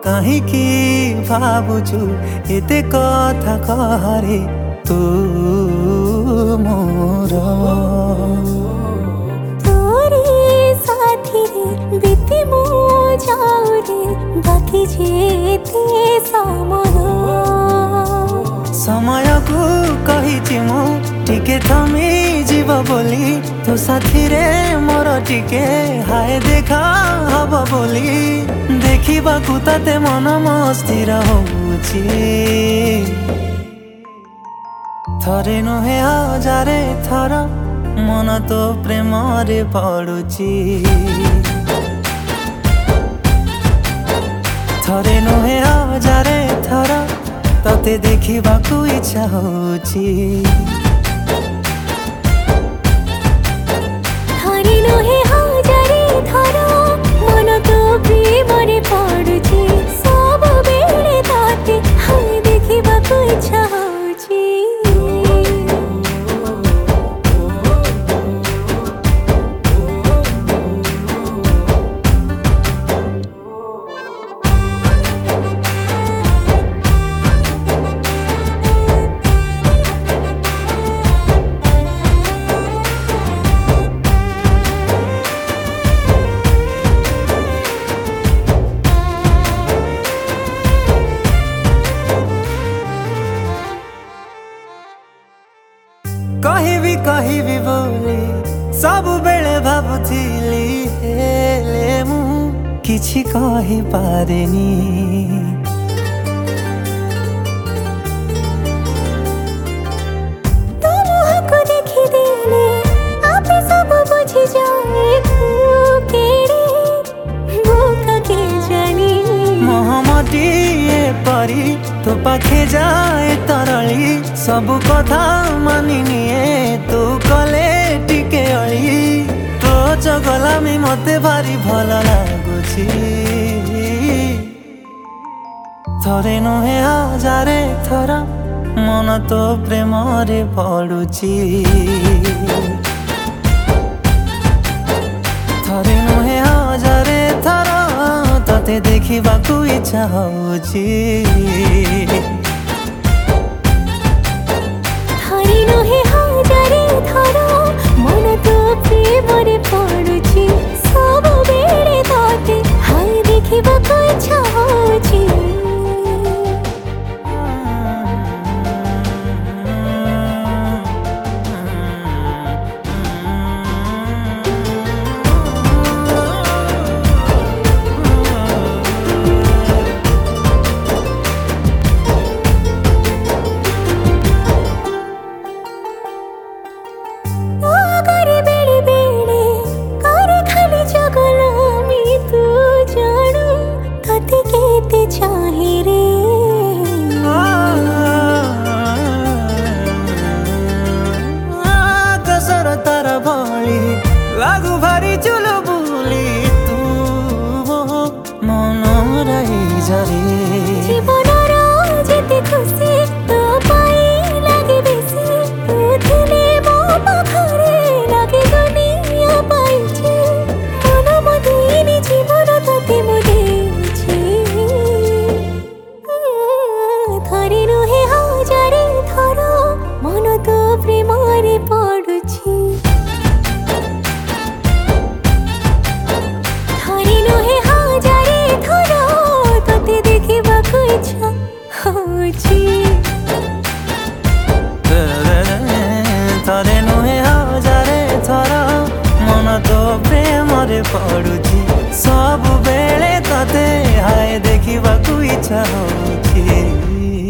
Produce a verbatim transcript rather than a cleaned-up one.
काहींकी भाबुछु एते कथा कहरे तू मोर तोरे साथी रे बीती मो जाऊ रे बाकी जेते समय समय को कही मु टिके थमी जीव बोली तो साथी रे मोर टिके हाय देखा हब बोली देखा ताते मन मस्थिर होउची थरे नुहे हजारे थर मन तो प्रेम रे पड़ुची थरे नुहे हजारे थर तते देखिबाकू इच्छा होउची थरे नुहे हजारे थर मन तो प्रेम रे पड़ुची सब बेले तते हाय देखिबाकू इच्छा होउची कही भी कही भी बोली सब बेले भाबुथिली हेले मु किछि कहि पारेनी तोमको देखि देले आपे सब बुझि जाए केड़े भूखा के जानी मोहमती परी तो पाखे जाए तरली सब कथा मानि निए तू कले टिके अली तो चगलामी मते भारी भल लागुची थरे नुहे हजारे थर मन तो प्रेम रे पड़ुची थरे नुहे हजारे थर तते देखिबाकू इच्छा होउची थरे नुहे हजारे थर मन तो प्रेम रे पड़ुची सब बेले तते हाय देखिबाकू इच्छा होउची चाहे रे कसर तार भली लागू भारी चुल बुली तू मन रही जरे जीवन जेते खुशी तो पाई लागे बेसी तू थिले मो पाखरे लागे दुनिया पाइछे मन मदिनी जीवन तते मो देछि थरे नुहे हजारे थर मन तो प्रेम रे पड़ुची थरे नुहे हजारे थर तते देखिबाकू इच्छा होउची थरे नुहे हजारे थर मन तो प्रेम रे पड़ुची सब बेले तते हाय देखिबाकू इच्छा होउची।